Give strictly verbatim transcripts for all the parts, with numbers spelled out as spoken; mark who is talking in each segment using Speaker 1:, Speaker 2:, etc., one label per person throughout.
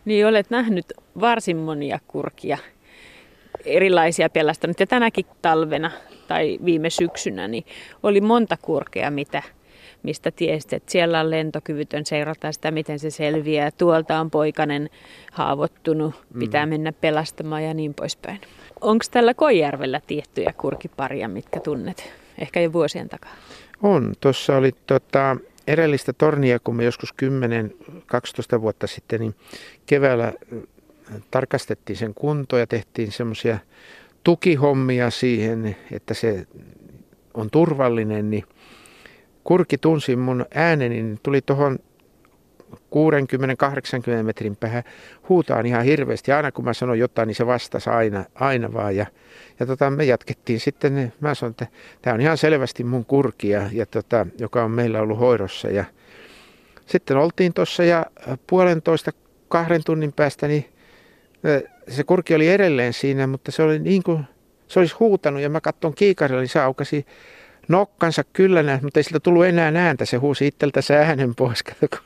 Speaker 1: Niin olet nähnyt varsin monia kurkia, erilaisia pelastanut. Ja tänäkin talvena tai viime syksynä niin oli monta kurkea, mitä, mistä tiesit, että siellä on lentokyvytön, seurataan sitä, miten se selviää. Tuolta on poikanen haavoittunut, pitää mennä pelastamaan ja niin poispäin. Onko tällä Koijärvellä tiettyjä kurkiparia, mitkä tunnet? Ehkä jo vuosien takaa.
Speaker 2: On. Tuossa oli tota, edellistä tornia, kun me joskus kymmenen kaksitoista vuotta sitten, niin keväällä tarkastettiin sen kunto ja tehtiin semmoisia tukihommia siihen, että se on turvallinen. Niin kurki tunsi mun ääneni, niin tuli tuohon kuusikymmentä kahdeksankymmentä metrin päähän huutaan ihan hirveästi. Aina kun mä sanoin jotain, niin se vastasi aina, aina vaan. Ja, ja tota, me jatkettiin sitten, mä sanoin, että tämä on ihan selvästi mun kurki, ja, ja tota, joka on meillä ollut hoidossa. Ja sitten oltiin tuossa ja puolentoista kahden tunnin päästä, niin se kurki oli edelleen siinä, mutta se oli niin kuin se olisi huutanut ja mä katson kiikarilla, niin se aukasi nokkansa kyllä, mutta ei siltä tullut enää ääntä. Se huusi itseltänsä äänen pois.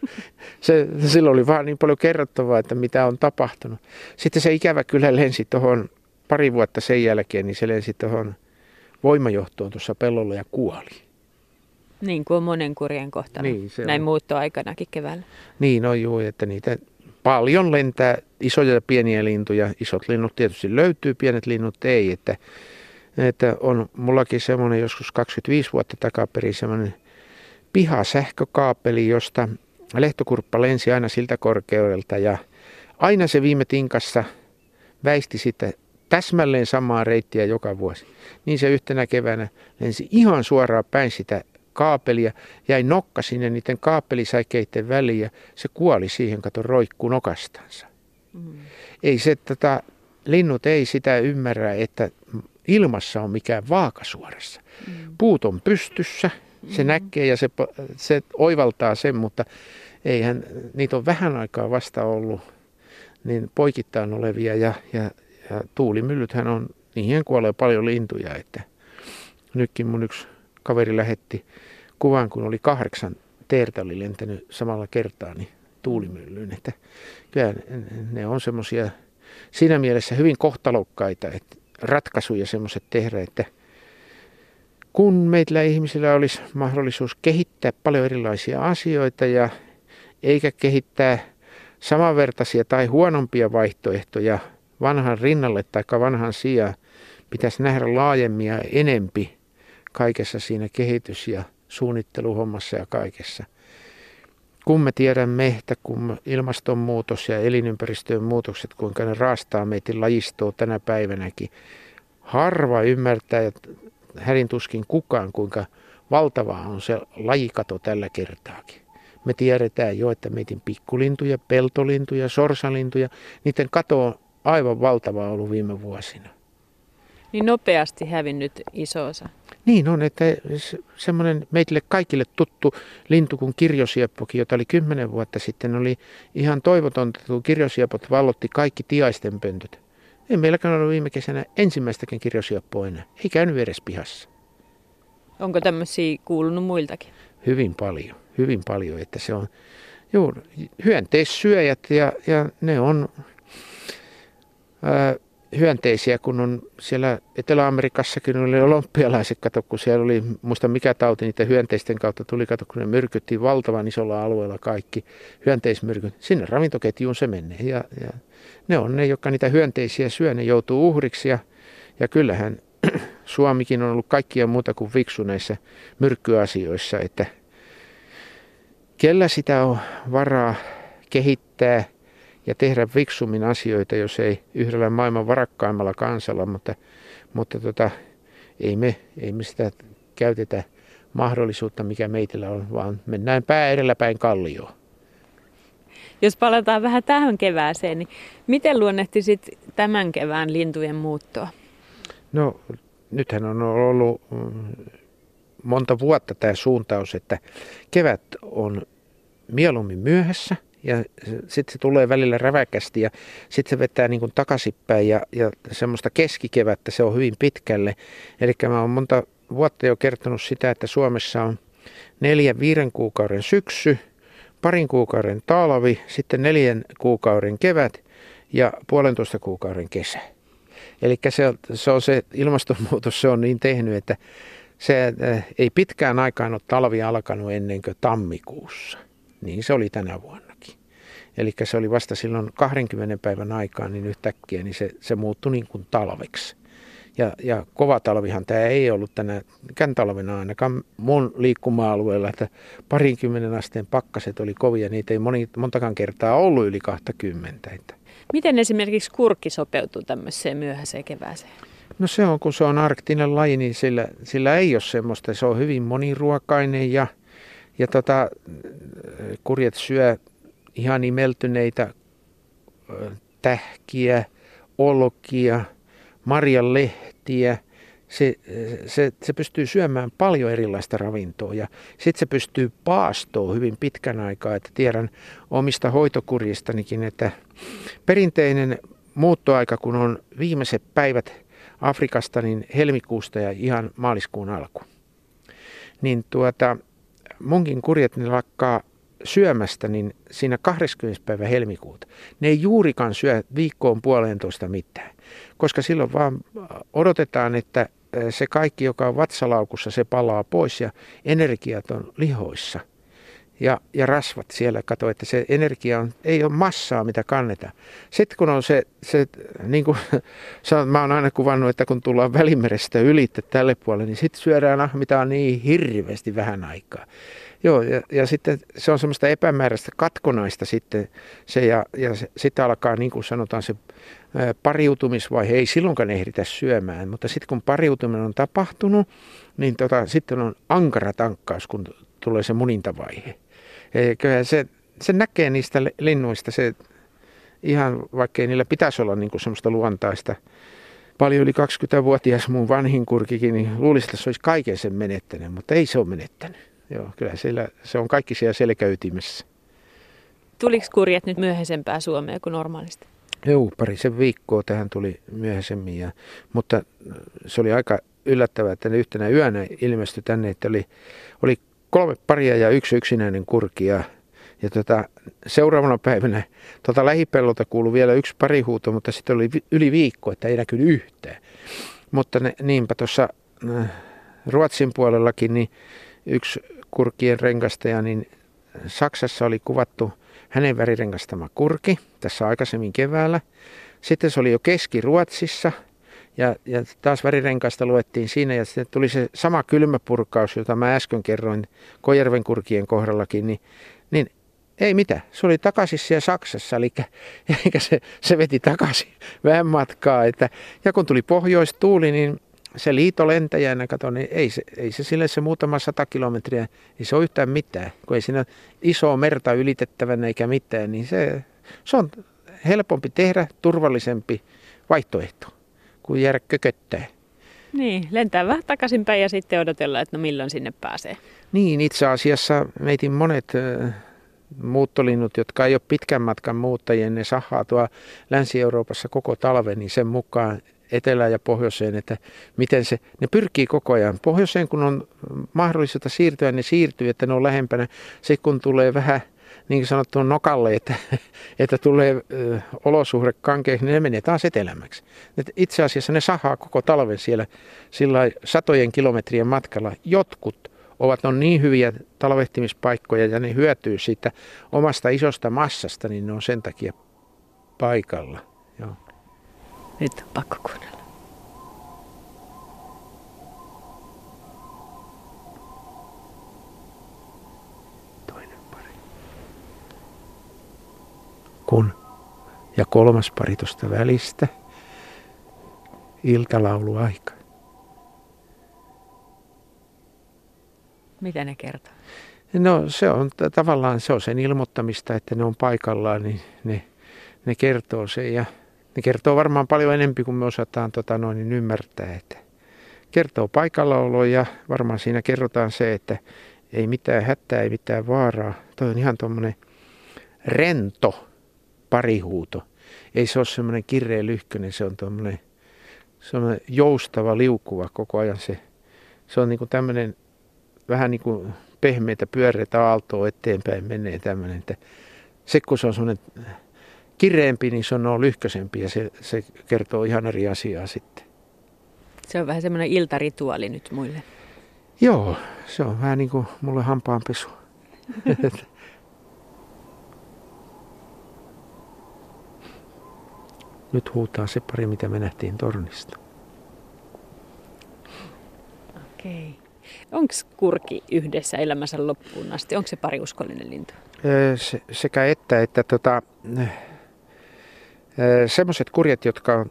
Speaker 2: Se, silloin oli vaan niin paljon kerrottavaa, että mitä on tapahtunut. Sitten se ikävä kyllä lensi tuohon pari vuotta sen jälkeen, niin se lensi tuohon voimajohtoon tuossa pellolla ja kuoli.
Speaker 1: Niin kuin on monen kurjen kohtalo. Niin, näin muuttoaikanakin keväällä.
Speaker 2: Niin, no juu, että niitä paljon lentää isoja ja pieniä lintuja. Isot linnut tietysti löytyy, pienet linnut ei. Että, että on mullakin semmoinen joskus kaksikymmentäviisi vuotta takaperin semmoinen pihasähkökaapeli, josta lehtokurppa lensi aina siltä korkeudelta. Ja aina se viime tinkassa väisti sitä täsmälleen samaa reittiä joka vuosi. Niin se yhtenä keväänä lensi ihan suoraan päin sitä kaapelia, jäi nokka sinne niiden kaapelisäikeiden väliin ja se kuoli siihen, kato, roikkuu nokastansa. Mm. Ei se, tota, linnut ei sitä ymmärrä, että ilmassa on mikään vaakasuorassa. Mm. Puut on pystyssä, se mm. näkee ja se, se oivaltaa sen, mutta eihän, niitä on vähän aikaa vasta ollut niin poikittain olevia ja, ja, ja tuulimyllythän on, niihin kuolee paljon lintuja, että nytkin mun yksi kaveri lähetti kuvan, kun oli kahdeksan teertä oli lentänyt samalla kertaa niin tuulimyllyyn. Että kyllä ne on semmoisia siinä mielessä hyvin kohtalokkaita että ratkaisuja semmoiset tehdä, että kun meillä ihmisillä olisi mahdollisuus kehittää paljon erilaisia asioita ja eikä kehittää samanvertaisia tai huonompia vaihtoehtoja vanhan rinnalle tai vanhan sijaan, pitäisi nähdä laajemmin ja enempi kaikessa siinä kehitys- ja suunnitteluhommassa ja kaikessa. Kun me tiedämme, että kun ilmastonmuutos ja elinympäristöjen muutokset, kuinka ne raastaa meitä lajistoa tänä päivänäkin, harva ymmärtää, ja hädin tuskin kukaan, kuinka valtavaa on se lajikato tällä kertaakin. Me tiedetään jo, että meitin pikkulintuja, peltolintuja, sorsalintuja, niiden kato on aivan valtavaa ollut viime vuosina.
Speaker 1: Niin nopeasti hävinnyt iso osa.
Speaker 2: Niin on, että semmoinen meille kaikille tuttu lintu kuin kirjosieppokin, jota oli kymmenen vuotta sitten, oli ihan toivotonta, kun kirjosiepot vallotti kaikki tiaisten pöntöt. Ei meilläkään ollut viime kesänä ensimmäistäkin kirjosieppoa enää, ei käynyt edes pihassa.
Speaker 1: Onko tämmöisiä kuulunut muiltakin?
Speaker 2: Hyvin paljon, hyvin paljon, että se on juu, hyönteissyöjät ja, ja ne on ää, hyönteisiä, kun on siellä Etelä-Amerikassakin oli olympialaiset, kato, kun siellä oli, muista mikä tauti niiden hyönteisten kautta tuli, kato, kun ne myrkyttiin valtavan isolla alueella kaikki hyönteismyrkyt. Sinne ravintoketjuun se menee ja, ja ne on ne, jotka niitä hyönteisiä syö, ne joutuu uhriksi ja, ja kyllähän Suomikin on ollut kaikkia muuta kuin fiksu näissä myrkkyasioissa, että kellä sitä on varaa kehittää ja tehdä fiksummin asioita, jos ei yhdellä maailman varakkaimmalla kansalla, mutta, mutta tota, ei, me, ei me sitä käytetä mahdollisuutta, mikä meitillä on, vaan mennään pää edellä päin kallioon.
Speaker 1: Jos palataan vähän tähän kevääseen, niin miten luonnehtisit tämän kevään lintujen muuttoa?
Speaker 2: No nythän on ollut monta vuotta tämä suuntaus, että kevät on mieluummin myöhässä. Ja sitten se tulee välillä räväkästi ja sitten se vetää niin kuin takaisinpäin ja, ja semmoista keskikevättä se on hyvin pitkälle. Eli mä oon monta vuotta jo kertonut sitä, että Suomessa on neljän viiden kuukauden syksy, parin kuukauden talvi, sitten neljän kuukauden kevät ja puolentoista kuukauden kesä. Eli se, se on se ilmastonmuutos, se on niin tehnyt, että se ei pitkään aikaan ole talvi alkanut ennen kuin tammikuussa. Niin se oli tänä vuonnakin. Eli se oli vasta silloin kahdenkymmenen päivän aikaan niin yhtäkkiä, niin se, se muuttui niin kuin talveksi. Ja, ja kova talvihan tämä ei ollut tänäkään talvena ainakaan mun liikkuma-alueella, että parinkymmenen asteen pakkaset oli kovia. Niitä ei moni, montakaan kertaa ollut yli kaksikymmentä.
Speaker 1: Miten esimerkiksi kurkki sopeutuu tämmöiseen myöhäiseen kevääseen?
Speaker 2: No se on, kun se on arktinen laji, niin sillä, sillä ei ole semmoista. Se on hyvin moniruokainen ja, ja tota, kurjet syö ihan imeltyneitä tähkiä, olkia, marjanlehtiä. Se, se, se pystyy syömään paljon erilaista ravintoa ja sitten se pystyy paastoon hyvin pitkän aikaa. Että tiedän omista hoitokurjistanikin, että perinteinen muuttoaika, kun on viimeiset päivät Afrikasta, niin helmikuusta ja ihan maaliskuun alku, niin tuota, munkin kurjet ne lakkaa syömästä niin siinä kahdeskymmenes päivä helmikuuta. Ne ei juurikaan syö viikkoon puolentoista mitään, koska silloin vaan odotetaan, että se kaikki, joka on vatsalaukussa, se palaa pois ja energiat on lihoissa. Ja, ja rasvat siellä, kato, että se energia on, ei ole massaa, mitä kannetaan. Sitten kun on se, se niin kuin mä oon aina kuvannut, että kun tullaan Välimerestä ylitte tälle puolelle, niin sitten syödään ahmitaa niin hirveästi vähän aikaa. Joo, ja, ja sitten se on semmoista epämääräistä katkonaista sitten se, ja, ja se, sitten alkaa niin kuin sanotaan se ää, pariutumisvaihe, ei silloinkaan ehditä syömään, mutta sitten kun pariutuminen on tapahtunut, niin tota, sitten on ankara tankkaus, kun tulee se munintavaihe. Kyllä se, se näkee niistä linnuista, se ihan vaikkei niillä pitäisi olla niin kuin semmoista luontaista. Paljon yli kaksikymmentävuotias mun vanhin kurkikin, niin luulisi, että se olisi kaiken sen menettänyt, mutta ei se ole menettänyt. Joo, kyllä siellä, se on kaikki siellä selkäytimessä.
Speaker 1: Tuliko kurjet nyt myöhäisempää Suomeen kuin normaalisti?
Speaker 2: Joo, parisen viikkoa tähän tuli myöhäisemmin, ja, mutta se oli aika yllättävää, että ne yhtenä yönä ilmestyi tänne, että oli, oli kolme paria ja yksi yksinäinen kurki. Ja, ja tota, seuraavana päivänä tota lähipellolta kuului vielä yksi parihuuto, mutta sitten oli yli viikko, että ei näkynyt yhtään. Mutta ne, niinpä tuossa äh, Ruotsin puolellakin niin yksi kurkien rengastaja, niin Saksassa oli kuvattu hänen värirengastama kurki tässä aikaisemmin keväällä. Sitten se oli jo Keski-Ruotsissa. Ja, ja taas värirenkaista luettiin siinä ja sitten tuli se sama kylmäpurkaus, jota mä äsken kerroin Kojärven kurkien kohdallakin, niin, niin ei mitään. Se oli takaisin siellä Saksassa, eli eikä se, se veti takaisin vähän matkaa. Että, ja kun tuli pohjoistuuli, niin se liitolentäjänä, kato, niin ei se, ei se sille se muutama sata kilometriä, ei se ole yhtään mitään. Kun ei siinä isoa merta ylitettävänä eikä mitään, niin se, se on helpompi tehdä, turvallisempi vaihtoehto kuin jäädä kököttää.
Speaker 1: Niin, lentää vähän takaisinpäin ja sitten odotella, että no milloin sinne pääsee.
Speaker 2: Niin, itse asiassa meitin monet äh, muuttolinnut, jotka ei ole pitkän matkan muuttajia, ne sahaa tuolla Länsi-Euroopassa koko talven, niin sen mukaan etelään ja pohjoiseen, että miten se, ne pyrkii koko ajan. Pohjoiseen, kun on mahdollisuutta siirtyä, ne siirtyy, että ne on lähempänä. Sitten kun tulee vähän niin kuin sanottu nokalle, että, että tulee ö, olosuhde kankeiksi, niin ne menee taas etelämäksi. Et itse asiassa ne sahaa koko talven siellä sillä satojen kilometrien matkalla. Jotkut ovat on niin hyviä talvehtimispaikkoja ja ne hyötyy siitä omasta isosta massasta, niin ne on sen takia paikalla. Joo.
Speaker 1: Nyt on pakko kuunnella.
Speaker 2: Kun ja kolmas pari tuosta välistä, iltalauluaika.
Speaker 1: Mitä ne kertoo?
Speaker 2: No se on tavallaan se on sen ilmoittamista, että ne on paikallaan, niin ne, ne kertoo sen ja ne kertoo varmaan paljon enemmän kuin me osataan tota noin, niin ymmärtää. Että kertoo paikallaolo ja varmaan siinä kerrotaan se, että ei mitään hätää, ei mitään vaaraa. Toi on ihan tuommoinen rento parihuuto. Ei se ole semmoinen kireä lyhkönen, se on tuommoinen semmoinen joustava, liukuva koko ajan. Se, se on niin kuin tämmöinen vähän niin kuin pehmeitä pyöreitä aaltoa eteenpäin menee tämmöinen. Että se kun se on semmoinen kireempi, niin se on no lyhköisempi ja se, se kertoo ihan eri asiaa sitten.
Speaker 1: Se on vähän semmoinen iltarituaali nyt muille.
Speaker 2: Joo, se on vähän niin kuin mulle hampaanpesu. Nyt huutaa se pari, mitä me nähtiin tornista.
Speaker 1: Okei. Onko kurki yhdessä elämänsä loppuun asti? Onko se pariuskollinen lintu?
Speaker 2: Se, sekä että, että tota, semmoiset kurjet, jotka on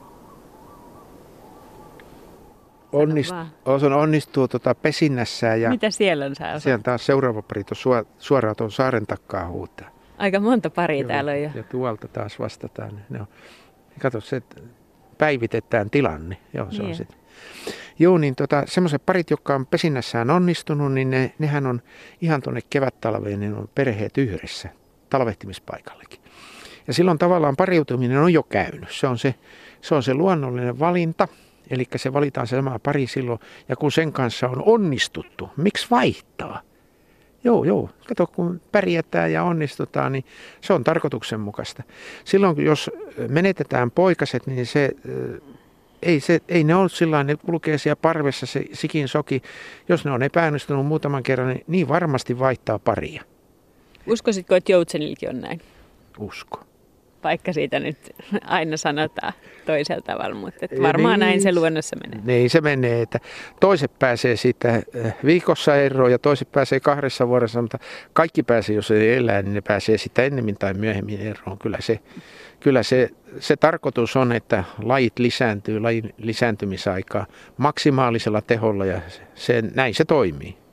Speaker 2: Onnist, on onnistuu tota pesinnässään. Ja
Speaker 1: mitä siellä on sä?
Speaker 2: Siellä taas seuraava pari tuon suoraan tuon saaren takkaa huutaa.
Speaker 1: Aika monta paria Joo, täällä on jo.
Speaker 2: Ja tuolta taas vastataan. No, kato, se päivitetään tilanne. Joo, se yeah. on sitten. Joo, niin tota, semmoiset parit, jotka on pesinnässään onnistunut, niin ne, nehän on ihan tuonne kevättalveen, ne on perheet yhdessä talvehtimishaikallekin. Ja silloin tavallaan pariutuminen on jo käynyt. Se on se, se, on se luonnollinen valinta. Eli se valitaan se sama pari silloin, ja kun sen kanssa on onnistuttu, miksi vaihtaa? Joo, joo, kato kun pärjätään ja onnistutaan, niin se on tarkoituksenmukaista. Silloin jos menetetään poikaset, niin se, ei, se, ei ne ole sillä tavalla, ne kulkee siellä parvessa se sikin soki. Jos ne on epäonnistunut muutaman kerran, niin, niin varmasti vaihtaa paria.
Speaker 1: Uskoisitko, että joutsenilläkin on näin?
Speaker 2: Usko.
Speaker 1: Vaikka siitä nyt aina sanotaan toisella tavalla, mutta varmaan niin, näin se luonnossa menee.
Speaker 2: Niin se menee, että toiset pääsee siitä viikossa eroon ja toiset pääsee kahdessa vuodessa, mutta kaikki pääsee, jos ei elää, niin ne pääsee sitä ennemmin tai myöhemmin eroon. Kyllä se, kyllä se, se tarkoitus on, että lajit lisääntyy, lajin lisääntymisaikaa maksimaalisella teholla ja se, näin se toimii.